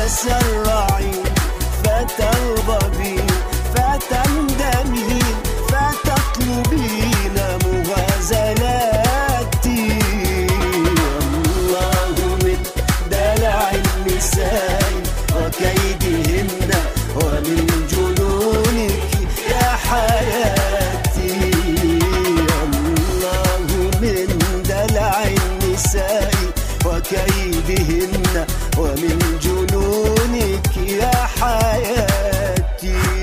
الرعيل، فتى الغبير، فتى جميل، فتطلبين مغازلاتي. الله من دلع النساء وكيدهن ومن جنونك يا حياتي. الله من دلع النساء وكيدهن ومن جنونك يا حياتي.